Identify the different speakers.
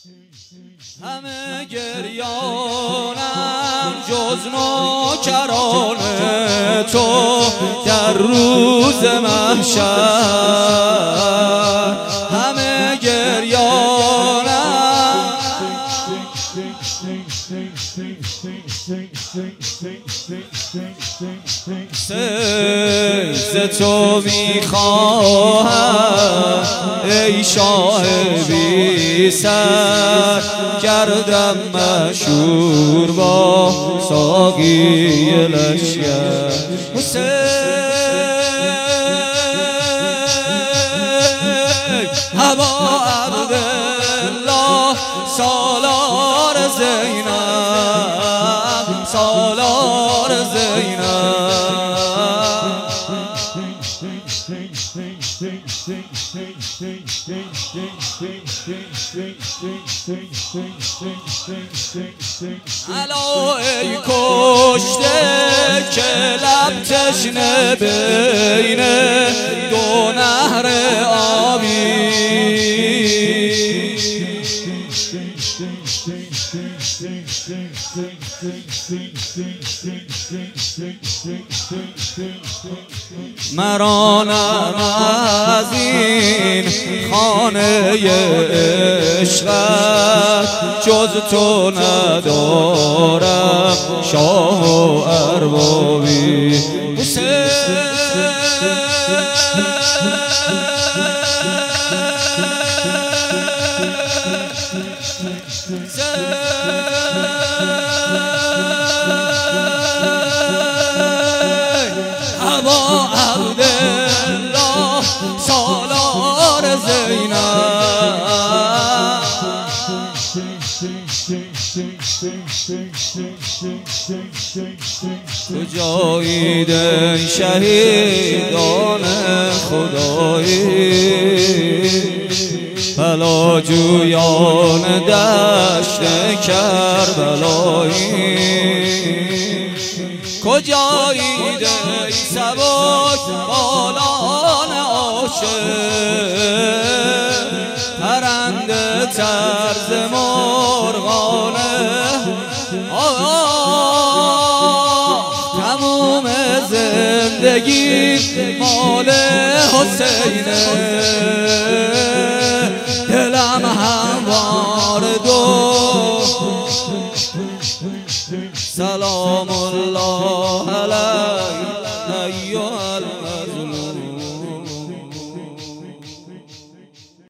Speaker 1: همه گریانم جز نوکران تو در روز محشر، همه گریانم سجده تو میخواهم ای شاه بی سر، کردم مشهور با ساقی لشکر. حسین ابا عبدالله سالار زینب، سالار زینب. الا ای کشته که لب تشنه بین دو نهر آبی، مرانم از این خانه عشقت جز تو ندارم شاه و اربابی. ابا عبدالله سالار زینب، کجایید ای شهیدان خدایی، پلاجویان دشت کربلایی، کجایید ای سبک بالان عاشق، پرنده طرز مرغانه تموم زندگی مال حسینه.